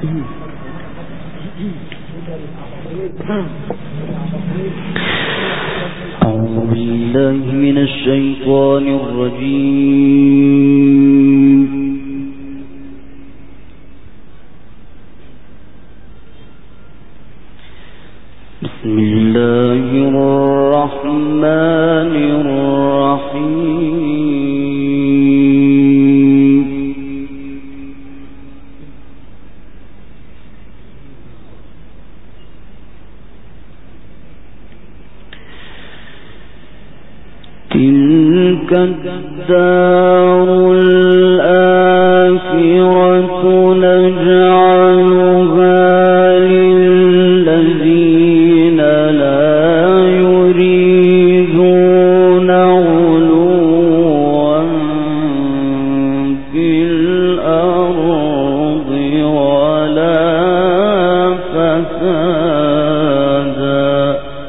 أعوذ بالله من الشيطان الرجيم. بسم الله الرحمن الرحيم. تلك الدار الآخرة نجعلها للذين لا يريدون علوا في الأرض ولا فسادا.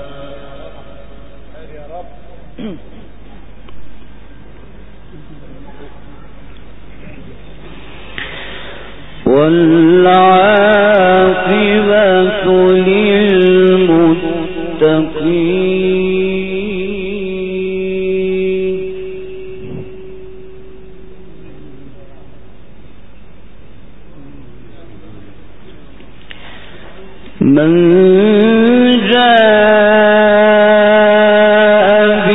والعاقبة للمتقين. من جاء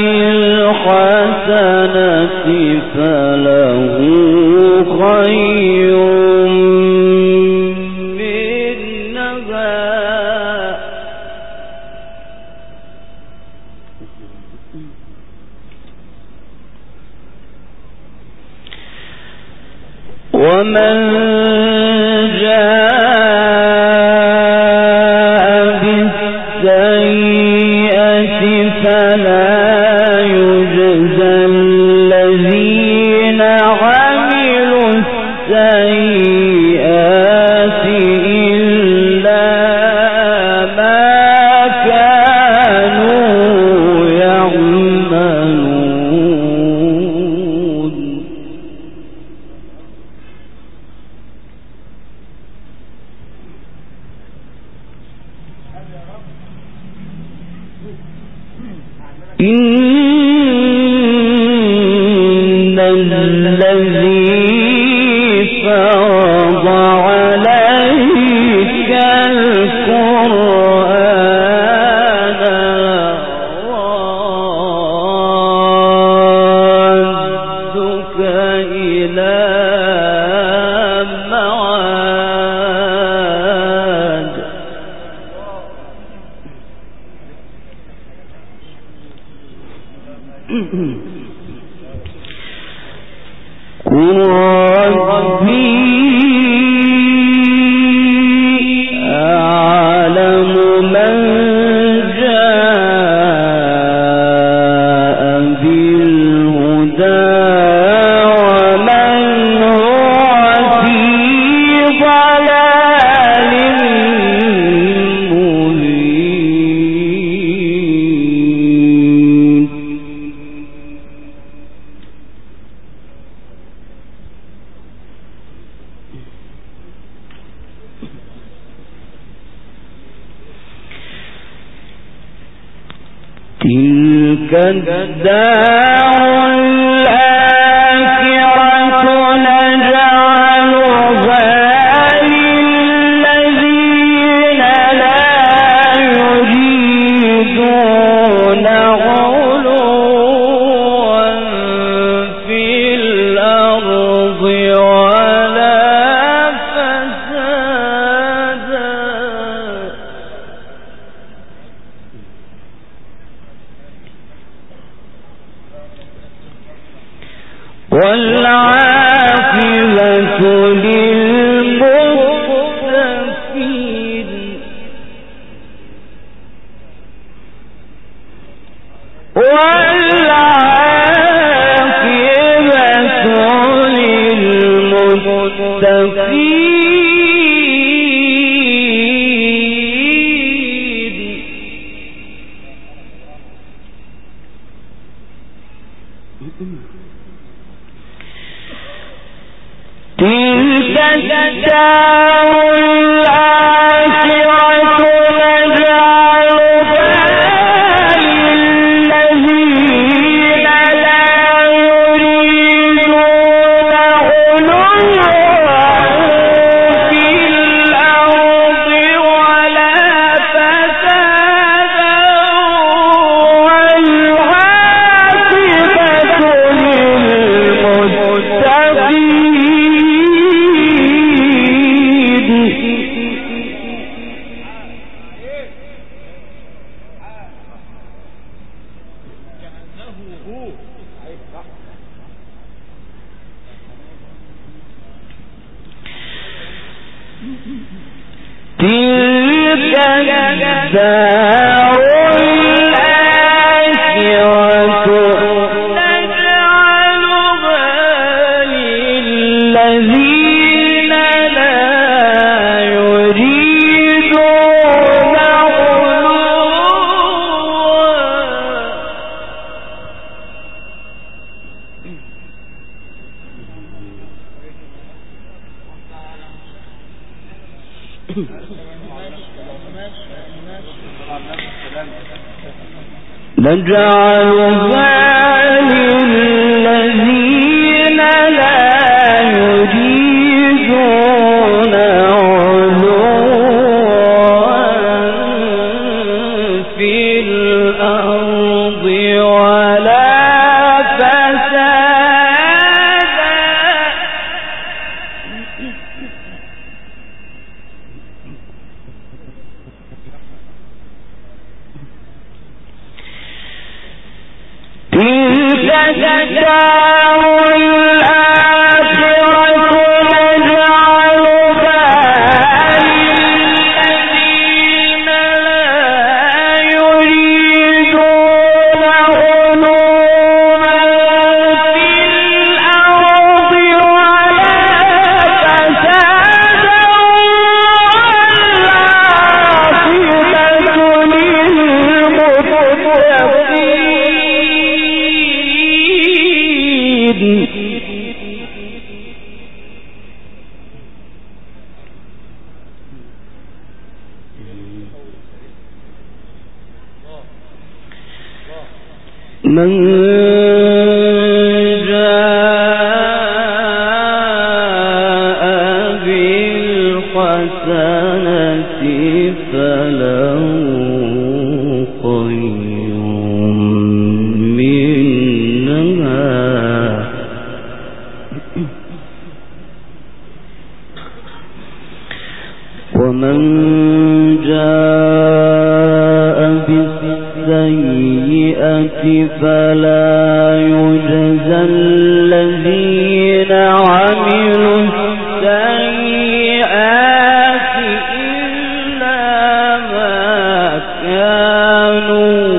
بالحسنة فله خير ومن جاء بالسيئة فلا يجزى الذين عملوا السيئات إلا ما كانوا يعملون. إن الذي فرض عليك القرآن رادك إلى معاد. قل ربي أعلم من جاء بالهدى ومن هو في ضلال مبين. تلك الدار الآخرة نجعلها للذين لا يريدون علوا في الأرض ولا فسادا. تلك الدار الآخرة نجعلها للذين لا يريدون نجعلها للذين لا يريدون علوا في الأرض ولا من جاء بالحسنة فله خير منها ومن جاء بالسيئة فلا يجزى الذين عملوا السيئات إلا ما كانوا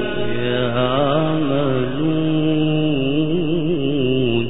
يعملون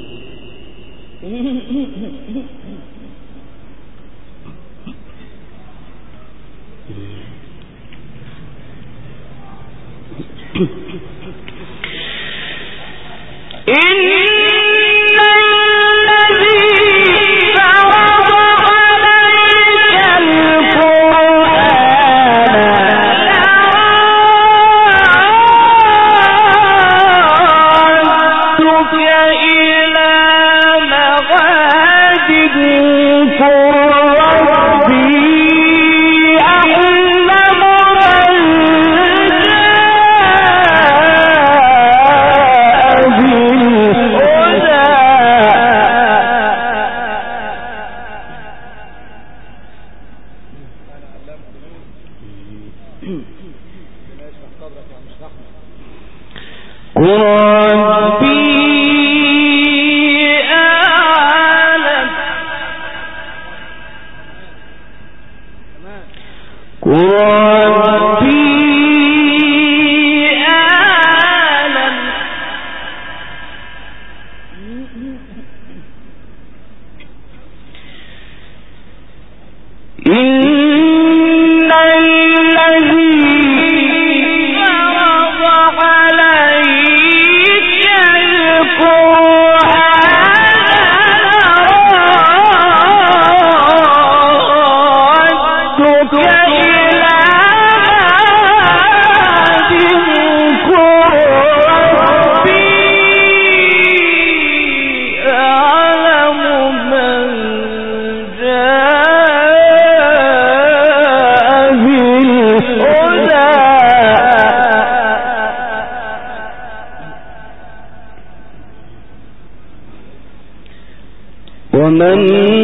ومن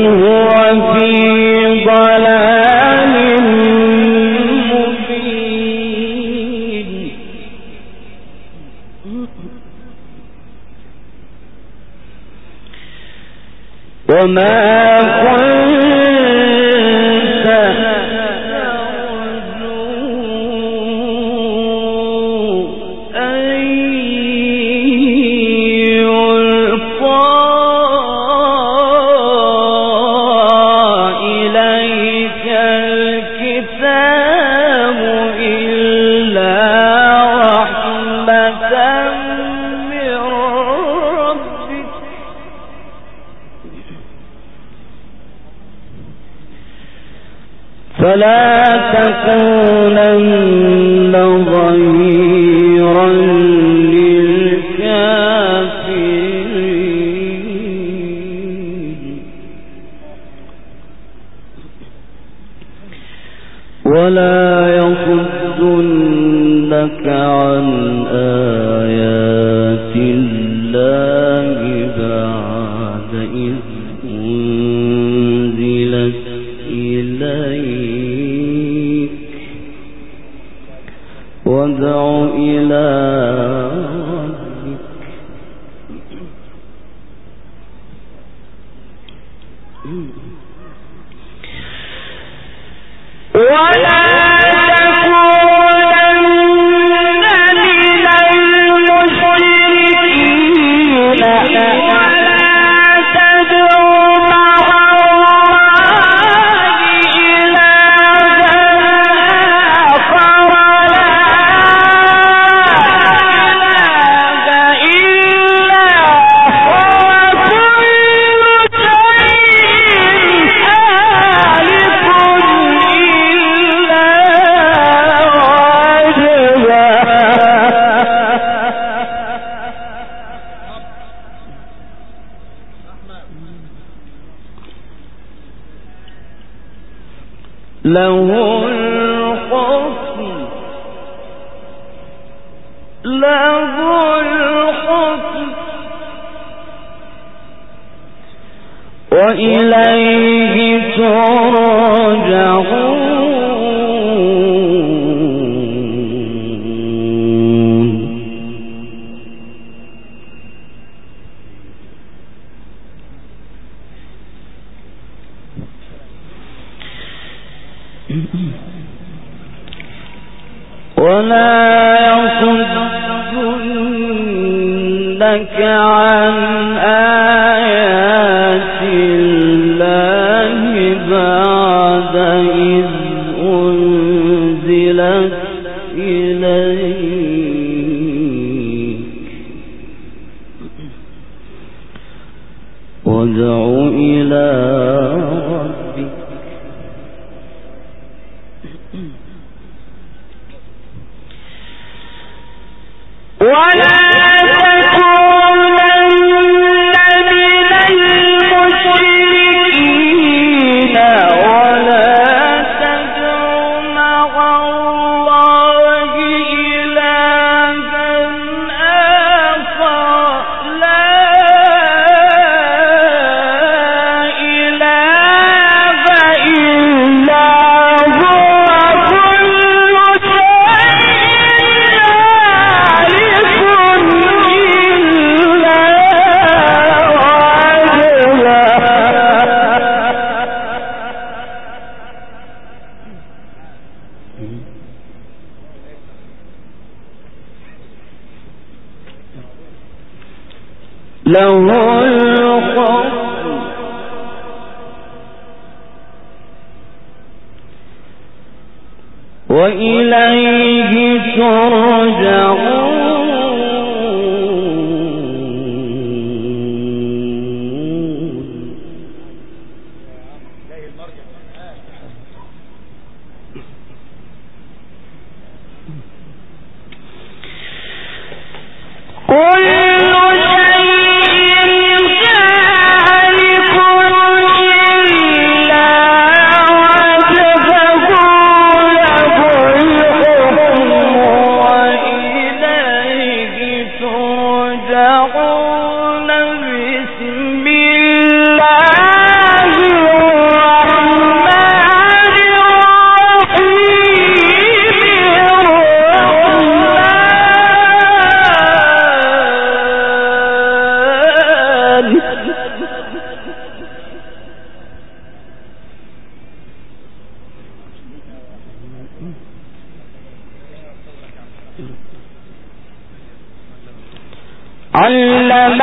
هو في ضلال مبين وما كنت فلا تكونن ظهيرا للكافرين ولا يصدنك عن آيات الله بعد إذ أنزلت إليك وادع إلى ربك ولا له الحكم وإليه ترجعون ولا يصدنك عن آيات الله بعد إذ أنزلت إليك وادع إلى ربك ولا له الحكم وإليه ترجعون علم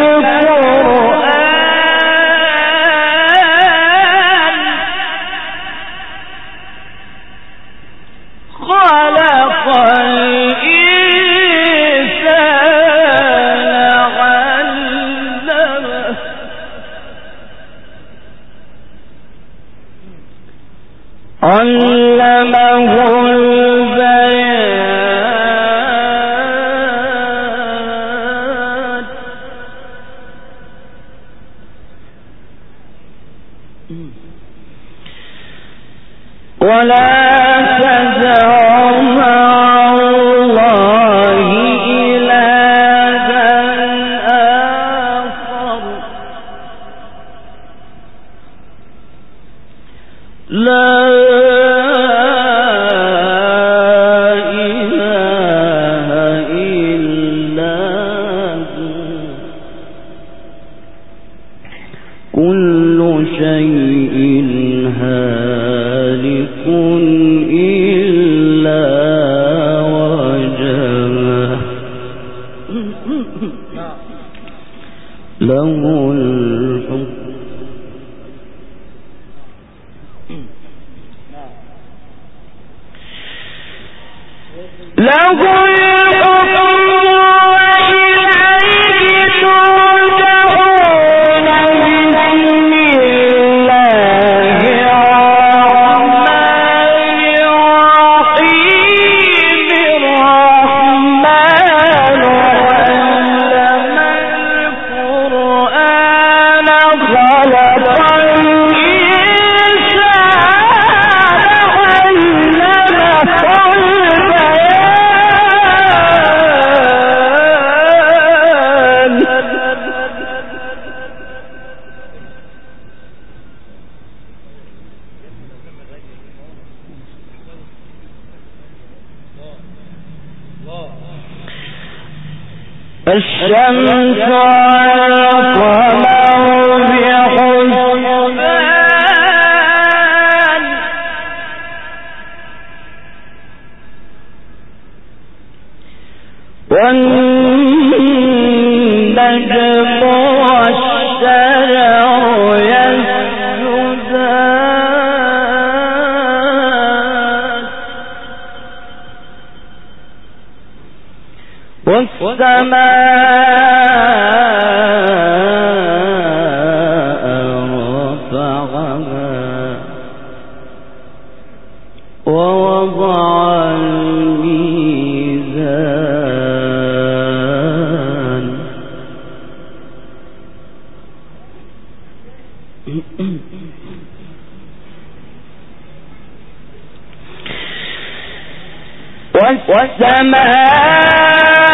القرآن خلق الإنسان علمه علمه البيان ولا تدع مع الله إلها آخر لا الشمس والقمر بحسبان والنجم والشجر يسجدان والسماء رفعها ووضع الميزان والسماء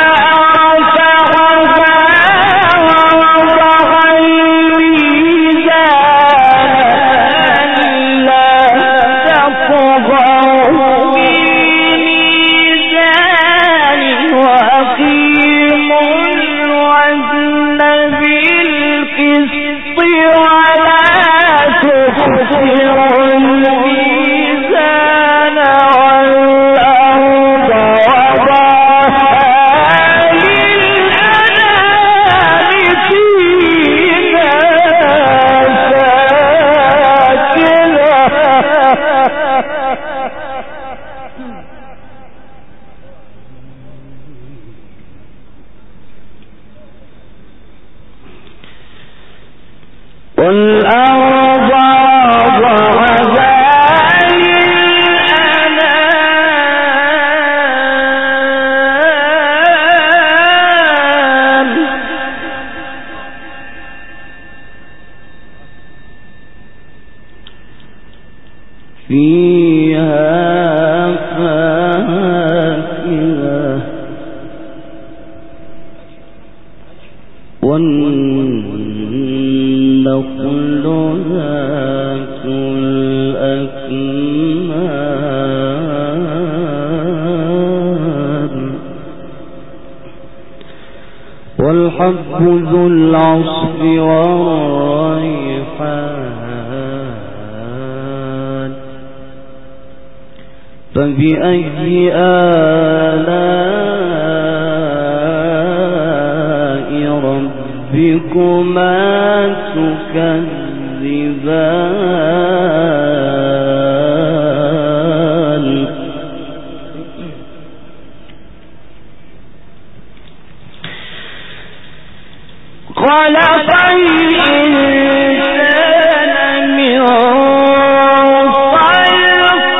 والأرض وضعها للأنام فيها فاكهة والنخل ذات الأكمام والحب ذو العصف والريحان فبأي آلاء ربكما تكذبان خلق الإنسان من صلصال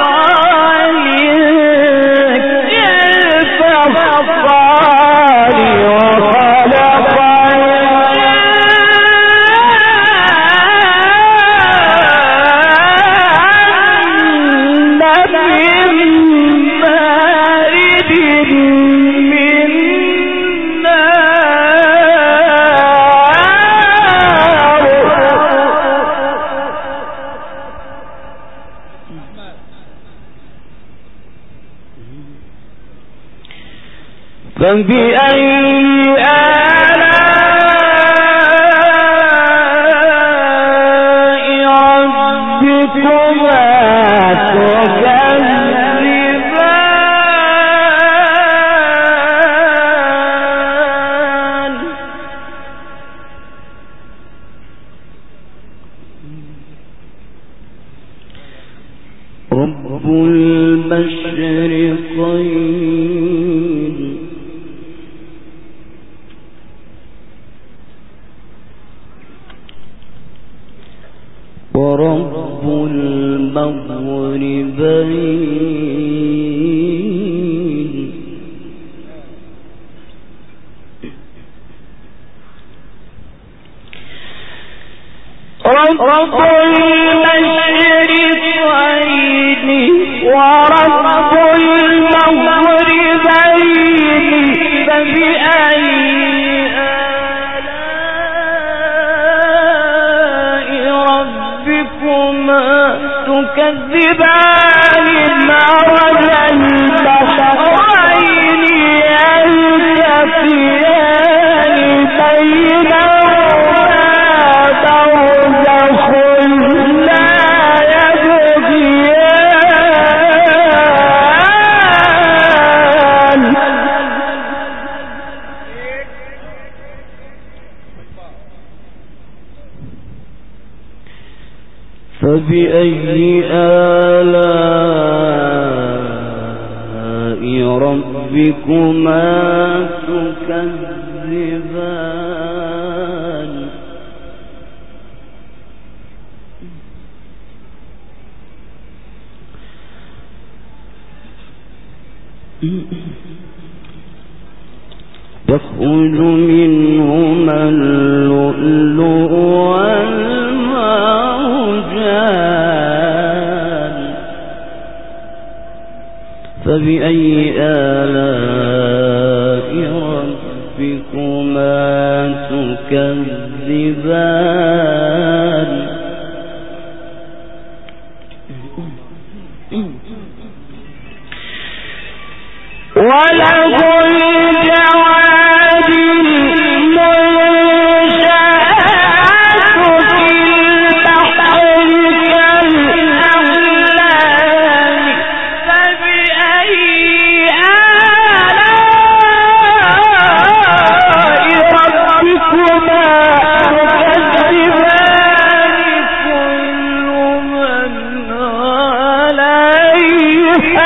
فبأي آلاء ربكما تكذبان رب المشرقين ورب المغربين رب المشرقين ورب المغربين فبأي تكذبان مرج البحرين يلتقيان بينهما برزخ لا يبغيان فبأي آلاء ربكما تكذبان يخرج منهما اللؤلؤ والمرجان فبأي آلاء ربكما تكذبان وله الجواب المنشآت في البحر كالأعلام فبأي آلاء ربكما تكذبان كل من عليها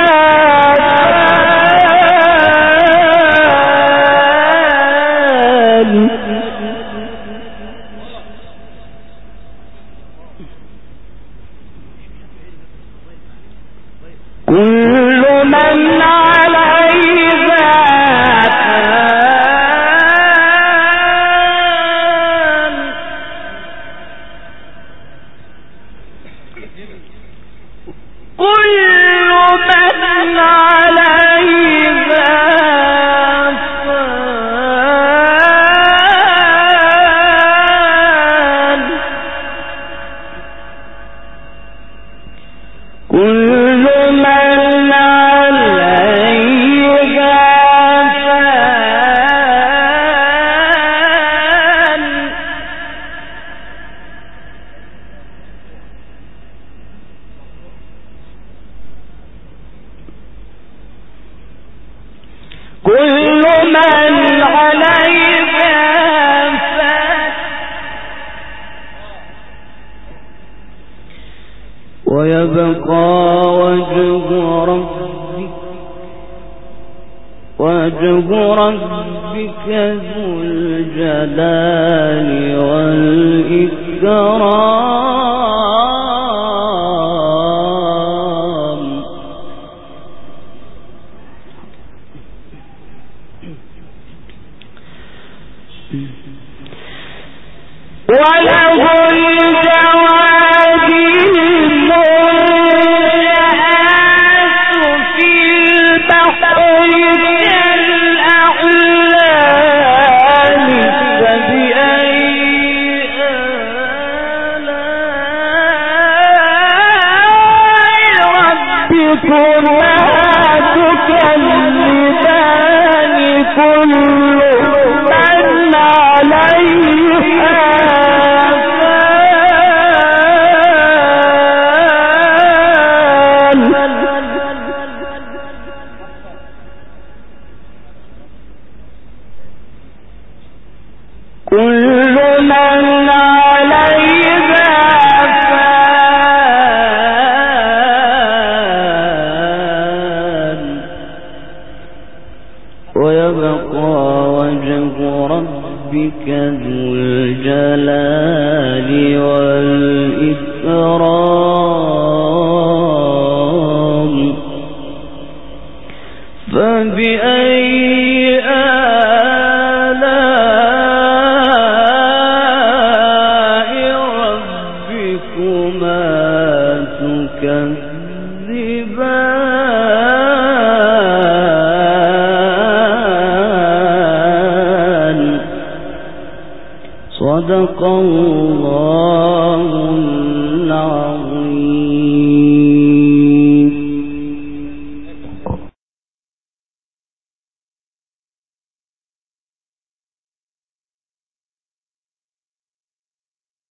كل من عليها فان كل من عليها فان كل من عليها فان كل من عليها فان ويبقى وجه ربك ذو الجلال والإكرام وله الجواب المنشآت في البحر كالأعلام فبأي آلاء ربكما تكذبان كل من عليها كل من عليها فان ويبقى وجه ربك ذو الجلال والإكرام فبأي صدق الله